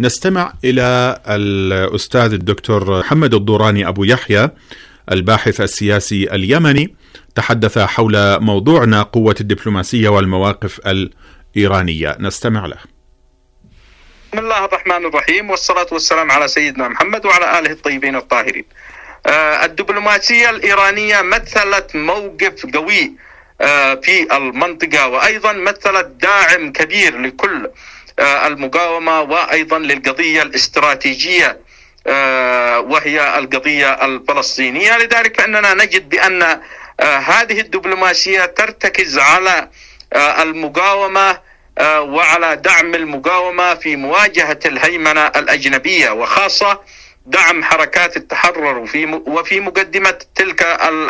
نستمع إلى الأستاذ الدكتور محمد الضوراني أبو يحيى الباحث السياسي اليمني، تحدث حول موضوعنا قوة الدبلوماسية والمواقف الإيرانية. نستمع له. بسم الله الرحمن الرحيم، والصلاة والسلام على سيدنا محمد وعلى آله الطيبين الطاهرين. الدبلوماسية الإيرانية مثلت موقف قوي في المنطقة، وأيضا مثلت داعم كبير لكل المقاومة، وأيضا للقضية الاستراتيجية وهي القضية الفلسطينية. لذلك فإننا نجد بأن هذه الدبلوماسية ترتكز على المقاومة وعلى دعم المقاومة في مواجهة الهيمنة الأجنبية، وخاصة دعم حركات التحرر، وفي مقدمة تلك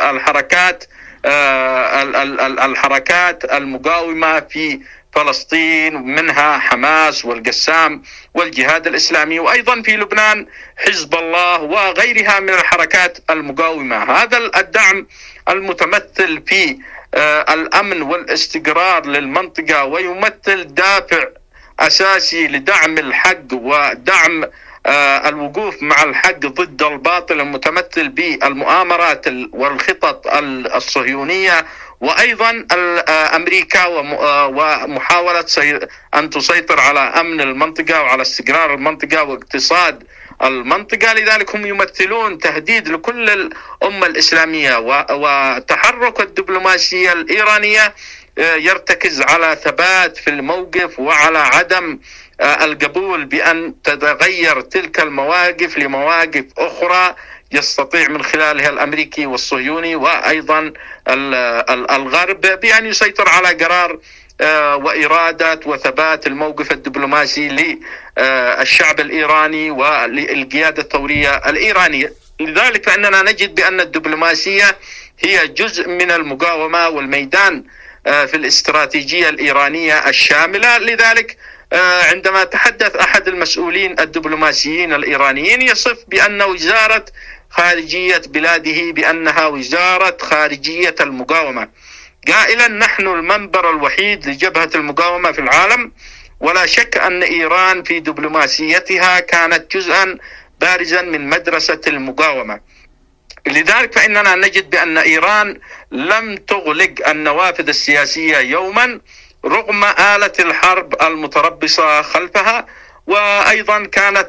الحركات المقاومة في فلسطين، منها حماس والقسام والجهاد الإسلامي، وأيضا في لبنان حزب الله وغيرها من الحركات المقاومة. هذا الدعم المتمثل في الأمن والاستقرار للمنطقة، ويمثل دافع أساسي لدعم الحق ودعم الوقوف مع الحق ضد الباطل، المتمثل بالمؤامرات والخطط الصهيونية، وأيضا أمريكا ومحاولة أن تسيطر على أمن المنطقة وعلى استقرار المنطقة واقتصاد المنطقة. لذلك هم يمثلون تهديد لكل الأمة الإسلامية، وتحرك الدبلوماسية الإيرانية يرتكز على ثبات في الموقف وعلى عدم القبول بأن تتغير تلك المواقف لمواقف أخرى يستطيع من خلالها الأمريكي والصهيوني وأيضا الغرب بأن يسيطر على قرار وإرادة وثبات الموقف الدبلوماسي للشعب الإيراني وللقيادة الثورية الإيرانية. لذلك فإننا نجد بأن الدبلوماسية هي جزء من المقاومة والميدان في الاستراتيجية الإيرانية الشاملة. لذلك عندما تحدث أحد المسؤولين الدبلوماسيين الإيرانيين يصف بأن وزارة خارجية بلاده بأنها وزارة خارجية المقاومة، قائلا: نحن المنبر الوحيد لجبهة المقاومة في العالم. ولا شك أن إيران في دبلوماسيتها كانت جزءا بارزا من مدرسة المقاومة. لذلك فإننا نجد بأن إيران لم تغلق النوافذ السياسية يوما رغم آلة الحرب المتربصة خلفها، وأيضا كانت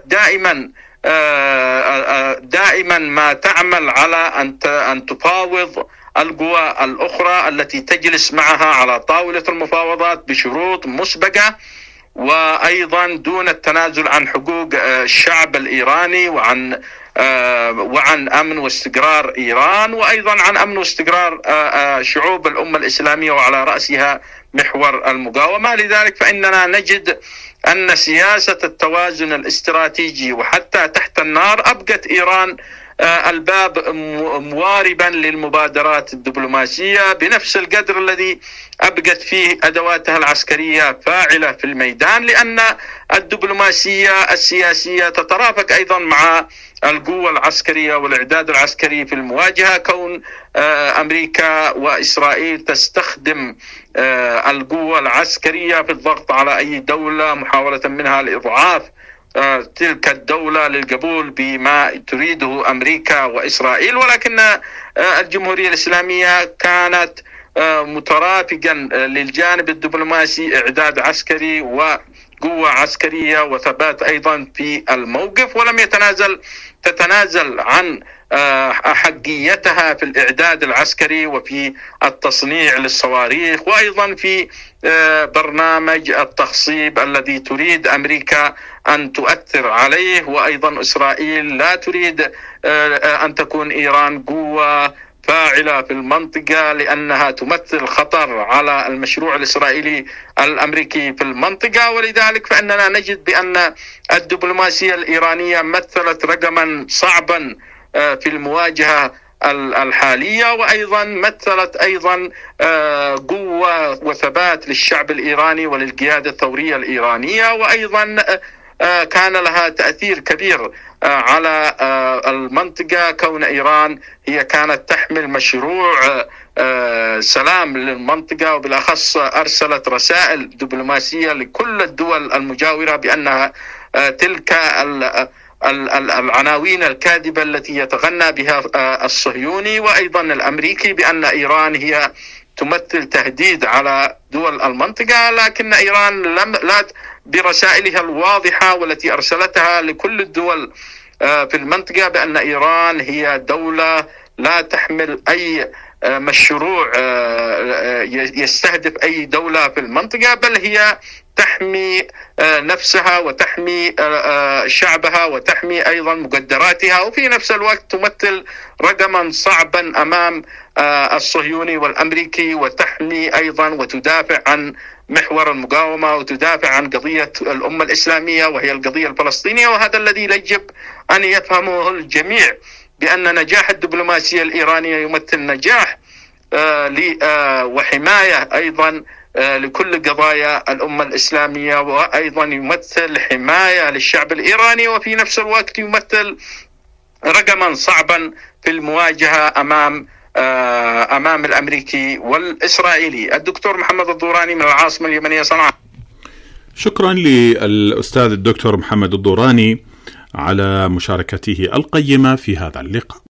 دائما ما تعمل على أن تفاوض القوى الأخرى التي تجلس معها على طاولة المفاوضات بشروط مسبقة، وأيضا دون التنازل عن حقوق الشعب الإيراني وعن أمن واستقرار إيران، وأيضا عن أمن واستقرار شعوب الأمة الإسلامية وعلى رأسها محور المقاومة. لذلك فإننا نجد أن سياسة التوازن الاستراتيجي وحتى تحت النار أبقت إيران الباب مواربا للمبادرات الدبلوماسية بنفس القدر الذي أبقت فيه أدواتها العسكرية فاعلة في الميدان، لأن الدبلوماسية السياسية تترافق أيضا مع القوة العسكرية والإعداد العسكري في المواجهة، كون أمريكا وإسرائيل تستخدم القوة العسكرية في الضغط على أي دولة محاولة منها لإضعاف تلك الدولة للقبول بما تريده أمريكا وإسرائيل. ولكن الجمهورية الإسلامية كانت مترافقا للجانب الدبلوماسي، إعداد عسكري وقوة عسكرية وثبات أيضا في الموقف، ولم تتنازل عن أحقيتها في الإعداد العسكري وفي التصنيع للصواريخ، وأيضا في برنامج التخصيب الذي تريد أمريكا أن تؤثر عليه، وأيضا إسرائيل لا تريد أن تكون إيران قوة فاعلة في المنطقة لأنها تمثل خطر على المشروع الإسرائيلي الأمريكي في المنطقة. ولذلك فإننا نجد بأن الدبلوماسية الإيرانية مثلت رقما صعبا في المواجهة الحالية، وأيضا مثلت أيضا قوة وثبات للشعب الإيراني وللقيادة الثورية الإيرانية، وأيضا كان لها تأثير كبير على المنطقة، كون إيران هي كانت تحمل مشروع سلام للمنطقة، وبالأخص أرسلت رسائل دبلوماسية لكل الدول المجاورة بأنها تلك العناوين الكاذبة التي يتغنى بها الصهيوني وأيضا الأمريكي بأن إيران هي تمثل تهديد على دول المنطقة، لكن إيران لا برسائلها الواضحة والتي أرسلتها لكل الدول في المنطقة بأن إيران هي دولة لا تحمل أي مشروع يستهدف أي دولة في المنطقة، بل هي تحمي نفسها وتحمي شعبها وتحمي أيضا مقدراتها، وفي نفس الوقت تمثل رقما صعبا أمام الصهيوني والأمريكي، وتحمي أيضا وتدافع عن محور المقاومة وتدافع عن قضية الأمة الإسلامية وهي القضية الفلسطينية. وهذا الذي يجب أن يفهمه الجميع، بأن نجاح الدبلوماسية الإيرانية يمثل نجاح وحماية أيضا لكل قضايا الأمة الإسلامية، وأيضا يمثل حماية للشعب الإيراني، وفي نفس الوقت يمثل رقما صعبا في المواجهة أمام الأمريكي والإسرائيلي. الدكتور محمد الضوراني من العاصمة اليمنية صنعاء. شكرا للأستاذ الدكتور محمد الضوراني على مشاركته القيمة في هذا اللقاء.